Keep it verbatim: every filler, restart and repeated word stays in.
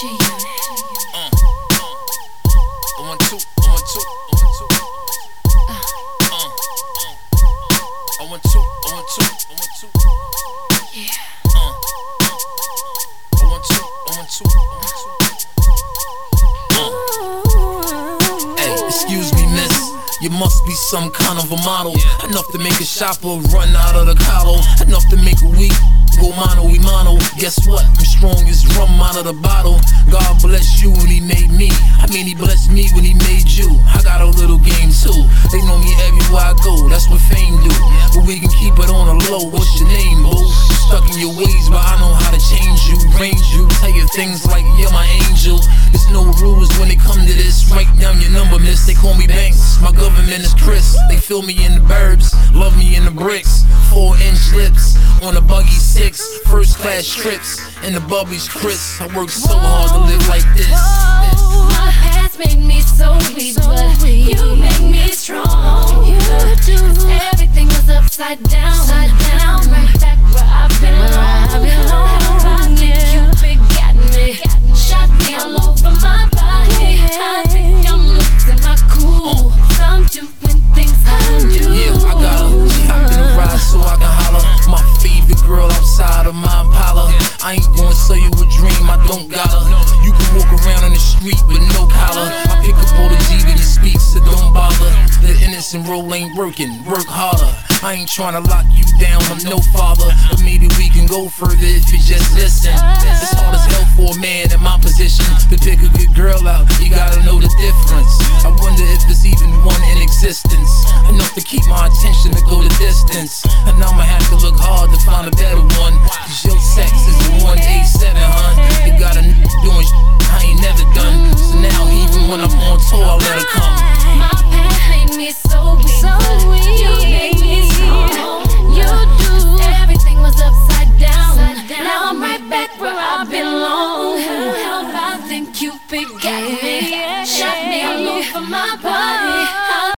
G-Unit. Uh, uh, one, two, one, two, one, two. Uh, uh, uh, one, two, one, two, one, two. Yeah. Uh, uh, one, two, one, two, one, two. Uh. Hey, excuse me, miss. You must be some kind of a model. Enough to make a shopper run out of the collar. Enough to make a week go mano y mano. Guess what? I'm strong as rum out of the bottle. God bless you when he made me. I mean he blessed me when he made you. I got a little game too. They know me everywhere I go. That's what fame do. But we can keep it on the low. What's your name, boo? You stuck in your ways, but I know how to change you, range you, tell you things like you're my angel. There's no rules when it come to this. Write down your number, miss. They call me Banks. My government is Chris. They fill me in the burbs, love me in the bricks. Four inch lips on a buggy six. First class trips and the bubbies crisp. I work so hard to live like this. My past made me so weak, but you make me strong. You do. Everything was upside down. Now I'm right back where I belong. Cupid got me, shot me all over my body. I think I'm losing my cool. I'm doing things I do. Yeah, I got her. She hopped in the ride so I can holler. My favorite girl outside of my Impala. I ain't gonna sell you a dream, I don't got her. You can walk around in the street with no collar. I pick up all the G when you speak, so don't bother. The innocent role ain't working, work harder. I ain't tryna lock you down, I'm no father. But maybe we can go further if you just listen. It's hard as hell for a man in my position to pick a good girl out, you gotta know the difference. I wonder if there's even one in existence, enough to keep my attention to go the distance. And I'ma have to look hard to find a better one, cause your sex is the one eighty-seven, hun. You got a n doing sh I ain't never done. So now even when I'm on tour, I let her come. My past made me so weak, so weak. You made me strong. You do. Everything was upside down. Now I'm right back where I belong. Help, I think Cupid got me, shot me all over my body.